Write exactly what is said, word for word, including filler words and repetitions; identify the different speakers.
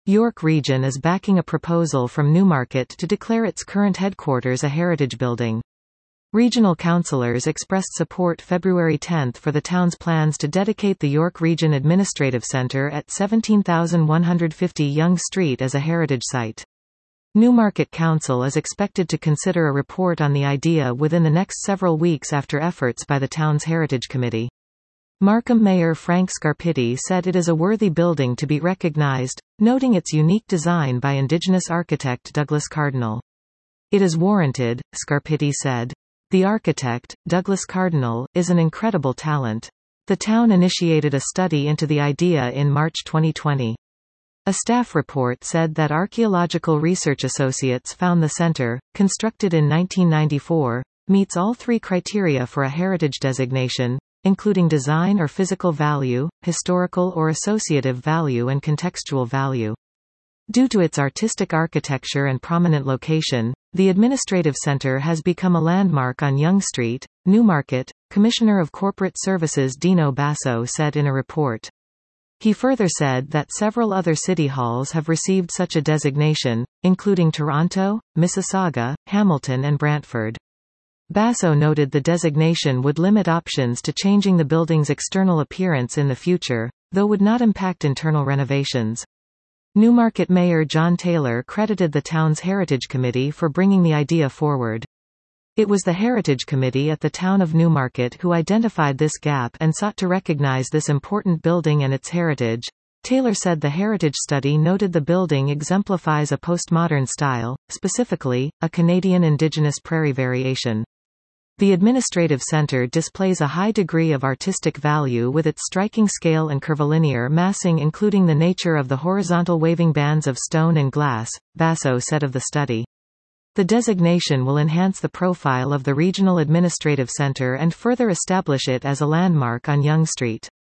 Speaker 1: York Region is backing a proposal from Newmarket to declare its current headquarters a heritage building. Regional councillors expressed support February tenth for the town's plans to dedicate the York Region Administrative Centre at seventeen thousand one hundred fifty Yonge Street as a heritage site. Newmarket Council is expected to consider a report on the idea within the next several weeks after efforts by the town's Heritage Committee. Markham Mayor Frank Scarpitti said it is a worthy building to be recognised, noting its unique design by Indigenous architect Douglas Cardinal. It is warranted, Scarpitti said. The architect, Douglas Cardinal, is an incredible talent. The town initiated a study into the idea in March twenty twenty. A staff report said that Archaeological Research Associates found the centre, constructed in nineteen ninety-four, meets all three criteria for a heritage designation, including design or physical value, historical or associative value and contextual value. Due to its artistic architecture and prominent location, the administrative centre has become a landmark on Yonge Street, Newmarket, Commissioner of Corporate Services Dino Basso said in a report. He further said that several other city halls have received such a designation, including Toronto, Mississauga, Hamilton and Brantford. Basso noted the designation would limit options to changing the building's external appearance in the future, though would not impact internal renovations. Newmarket Mayor John Taylor credited the town's Heritage Committee for bringing the idea forward. It was the Heritage Committee at the town of Newmarket who identified this gap and sought to recognize this important building and its heritage. Taylor said the heritage study noted the building exemplifies a postmodern style, specifically, a Canadian Indigenous prairie variation. The administrative centre displays a high degree of artistic value with its striking scale and curvilinear massing, including the nature of the horizontal waving bands of stone and glass, Basso said of the study. The designation will enhance the profile of the regional administrative centre and further establish it as a landmark on Yonge Street.